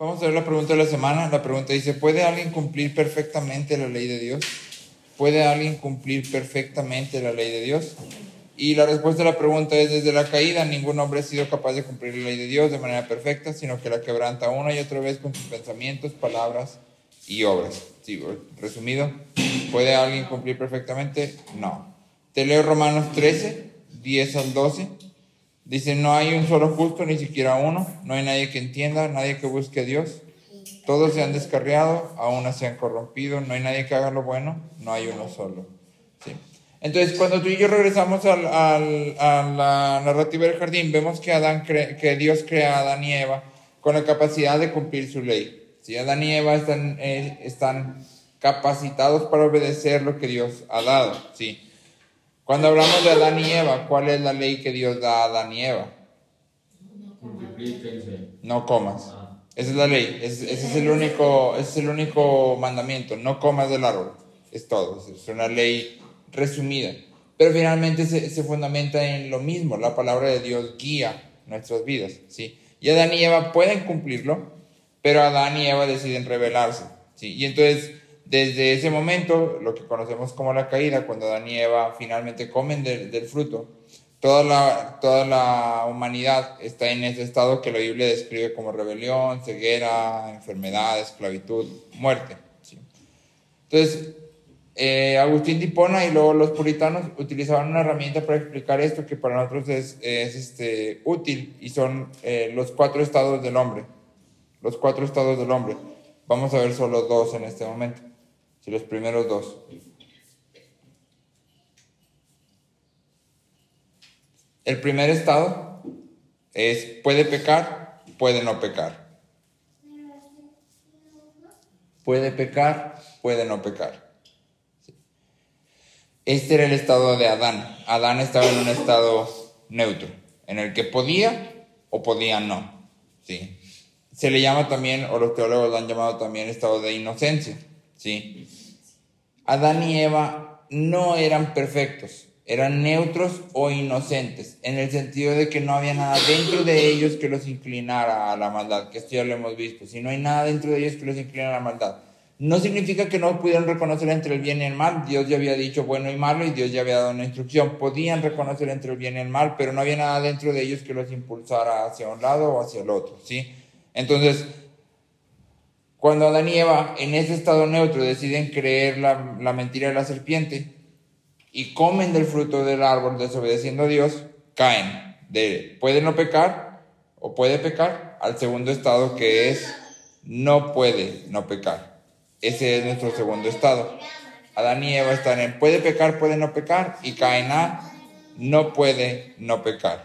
Vamos a ver la pregunta de la semana. La pregunta dice, ¿puede alguien cumplir perfectamente la ley de Dios? ¿Puede alguien cumplir perfectamente la ley de Dios? Y la respuesta a la pregunta es, desde la caída, ningún hombre ha sido capaz de cumplir la ley de Dios de manera perfecta, sino que la quebranta una y otra vez con sus pensamientos, palabras y obras. Sí, resumido, ¿puede alguien cumplir perfectamente? No. Te leo Romanos 13, 10 al 12. Dice, no hay un solo justo, ni siquiera uno. No hay nadie que entienda, nadie que busque a Dios. Todos se han descarriado, aún se han corrompido. No hay nadie que haga lo bueno, no hay uno solo. Sí. Entonces, cuando tú y yo regresamos a la narrativa del jardín, vemos que Dios crea a Adán y Eva con la capacidad de cumplir su ley. ¿Sí? Adán y Eva están capacitados para obedecer lo que Dios ha dado. ¿Sí? Cuando hablamos de Adán y Eva, ¿cuál es la ley que Dios da a Adán y Eva? No comas. Esa es la ley. Ese es el único mandamiento. No comas del árbol. Es todo. Es una ley resumida. Pero finalmente se fundamenta en lo mismo. La palabra de Dios guía nuestras vidas. ¿Sí? Y Adán y Eva pueden cumplirlo, pero Adán y Eva deciden rebelarse. ¿Sí? Y entonces, desde ese momento, lo que conocemos como la caída, cuando Adán y Eva finalmente comen del fruto, toda la humanidad está en ese estado que la Biblia describe como rebelión, ceguera, enfermedad, esclavitud, muerte. ¿Sí? Entonces, Agustín de Hipona y luego los puritanos utilizaban una herramienta para explicar esto que para nosotros es útil, y son los 4 estados del hombre. Los 4 estados del hombre. Vamos a ver solo 2 en este momento. Sí, los primeros 2. El primer estado es puede pecar, puede no pecar. Puede pecar, puede no pecar. Sí. Este era el estado de Adán. Adán estaba en un estado neutro, en el que podía o podía no. ¿Sí? Se le llama también, o los teólogos lo han llamado también, estado de inocencia. ¿Sí? Adán y Eva no eran perfectos, eran neutros o inocentes, en el sentido de que no había nada dentro de ellos que los inclinara a la maldad, que esto ya lo hemos visto. Si no hay nada dentro de ellos que los incline a la maldad, no significa que no pudieran reconocer entre el bien y el mal. Dios ya había dicho bueno y malo y Dios ya había dado una instrucción. Podían reconocer entre el bien y el mal, pero no había nada dentro de ellos que los impulsara hacia un lado o hacia el otro, ¿sí? Entonces, cuando Adán y Eva en ese estado neutro deciden creer la mentira de la serpiente y comen del fruto del árbol desobedeciendo a Dios, caen de puede no pecar o puede pecar al segundo estado, que es no puede no pecar. Ese es nuestro segundo estado. Adán y Eva están en puede pecar, puede no pecar, y caen a no puede no pecar.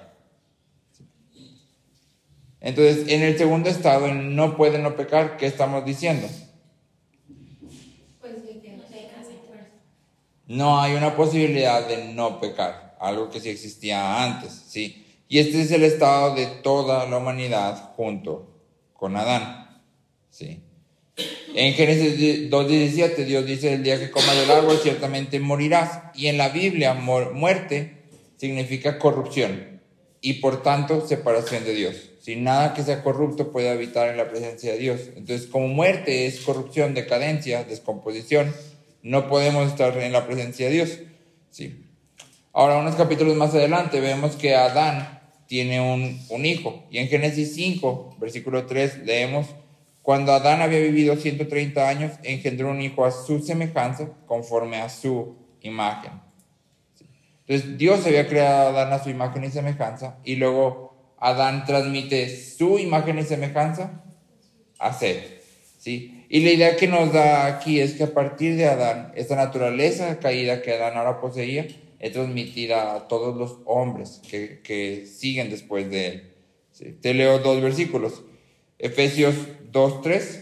Entonces, en el segundo estado, en no puede no pecar, ¿qué estamos diciendo? Pues que no pecas en fuerza. No hay una posibilidad de no pecar, algo que sí existía antes, ¿sí? Y este es el estado de toda la humanidad junto con Adán, ¿sí? En Génesis 2:17, Dios dice, el día que comas del árbol ciertamente morirás. Y en la Biblia, muerte significa corrupción y por tanto separación de Dios. Sin nada que sea corrupto puede habitar en la presencia de Dios. Entonces, como muerte es corrupción, decadencia, descomposición, no podemos estar en la presencia de Dios. Sí. Ahora, unos capítulos más adelante, vemos que Adán tiene un hijo. Y en Génesis 5, versículo 3, leemos, cuando Adán había vivido 130 años, engendró un hijo a su semejanza, conforme a su imagen. Sí. Entonces, Dios había creado a Adán a su imagen y semejanza, y luego Adán transmite su imagen y semejanza a Seth, ¿sí? Y la idea que nos da aquí es que a partir de Adán, esta naturaleza caída que Adán ahora poseía, es transmitida a todos los hombres que siguen después de él. ¿Sí? Te leo 2 versículos. Efesios 2:3.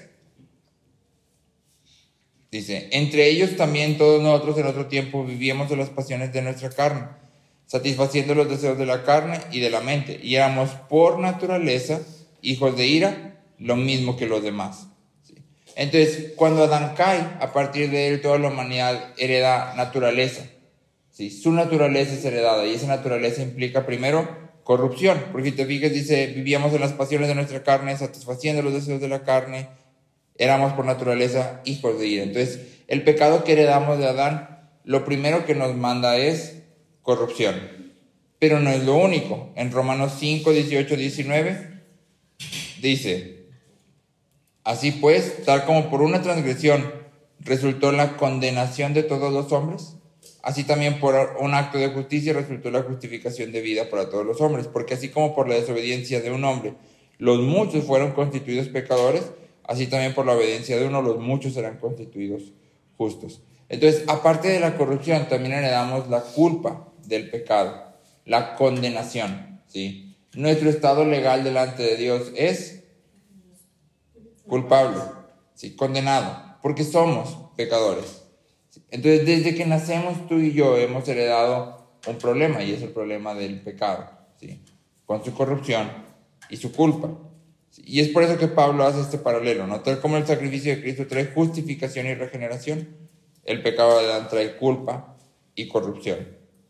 Dice, entre ellos también todos nosotros en otro tiempo vivíamos en las pasiones de nuestra carne, satisfaciendo los deseos de la carne y de la mente, y éramos por naturaleza hijos de ira, lo mismo que los demás. ¿Sí? Entonces, cuando Adán cae, a partir de él toda la humanidad hereda naturaleza. ¿Sí? Su naturaleza es heredada, y esa naturaleza implica primero corrupción. Porque si te fijas, dice, vivíamos en las pasiones de nuestra carne, satisfaciendo los deseos de la carne, éramos por naturaleza hijos de ira. Entonces, el pecado que heredamos de Adán, lo primero que nos manda es corrupción. Pero no es lo único. En Romanos 5, 18, 19, dice, así pues, tal como por una transgresión resultó la condenación de todos los hombres, así también por un acto de justicia resultó la justificación de vida para todos los hombres. Porque así como por la desobediencia de un hombre los muchos fueron constituidos pecadores, así también por la obediencia de uno los muchos serán constituidos justos. Entonces, aparte de la corrupción, también heredamos la culpa del pecado, la condenación, ¿sí? Nuestro estado legal delante de Dios es culpable, ¿sí? Condenado, porque somos pecadores. Entonces, desde que nacemos tú y yo hemos heredado un problema, y es el problema del pecado, ¿sí? Con su corrupción y su culpa. Y es por eso que Pablo hace este paralelo, ¿no? Tal como el sacrificio de Cristo trae justificación y regeneración, el pecado de Adán trae culpa y corrupción.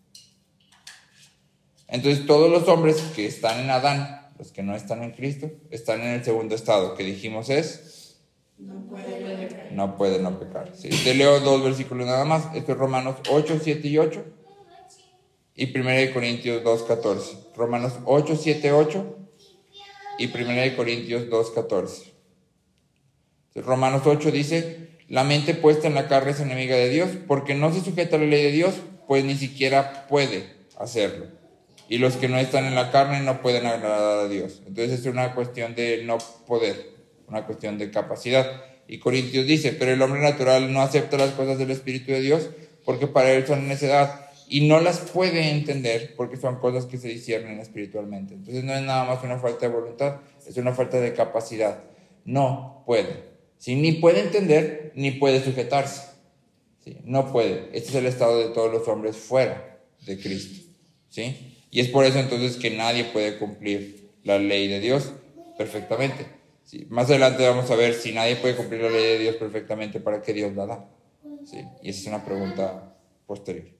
Entonces, todos los hombres que están en Adán, los que no están en Cristo, están en el segundo estado, que dijimos es no puede no pecar. ¿Sí? Te leo 2 versículos nada más. Esto es Romanos 8, 7 y 8. Y 1 Corintios 2, 14. Romanos 8, 7, 8. Y 1 Corintios 2, 14. Romanos 8 dice, la mente puesta en la carne es enemiga de Dios, porque no se sujeta a la ley de Dios, pues ni siquiera puede hacerlo. Y los que no están en la carne no pueden agradar a Dios. Entonces es una cuestión de no poder, una cuestión de capacidad. Y Corintios dice, pero el hombre natural no acepta las cosas del Espíritu de Dios, porque para él son necedad, y no las puede entender, porque son cosas que se disciernen espiritualmente. Entonces no es nada más una falta de voluntad, es una falta de capacidad. No puede. ¿Sí? Ni puede entender, ni puede sujetarse. ¿Sí? No puede. Este es el estado de todos los hombres fuera de Cristo. ¿Sí? Y es por eso entonces que nadie puede cumplir la ley de Dios perfectamente. ¿Sí? Más adelante vamos a ver si nadie puede cumplir la ley de Dios perfectamente, ¿para qué Dios la da? ¿Sí? Y esa es una pregunta posterior.